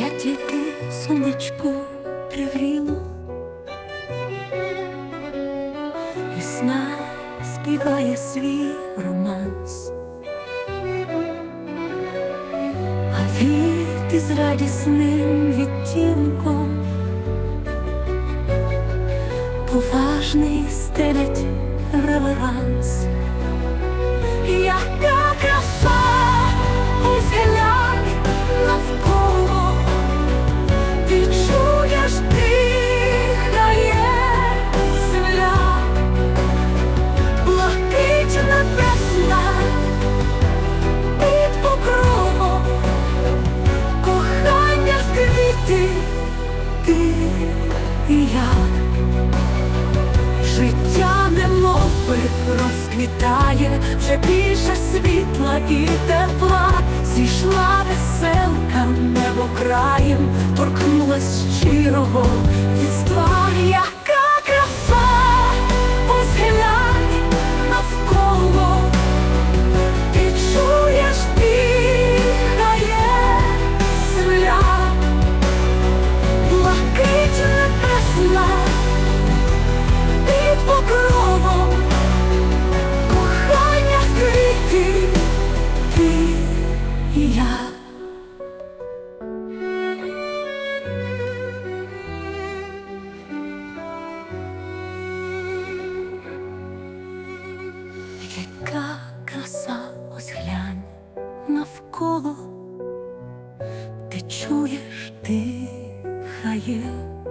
Я тільки сонечко пригріло, весна співає свій романс, а квіти з радісним відтінком поважний стелять реверанс. Яка краса, ось глянь навколо, відчуєш, дихає земля, блакить небесна під покровом, кохання в квіти, ти і я. Життя немовби розквітає, вже більше світла і тепла. Зійшла веселка небо краєм, торкнулась щирого єства. Яка краса, ось глянь навколо, відчуєш, дихає земля, блакить небесна під покровом, кохання в квіти, ти і я. Яка краса, ось глянь навколо, ти чуєш, дихає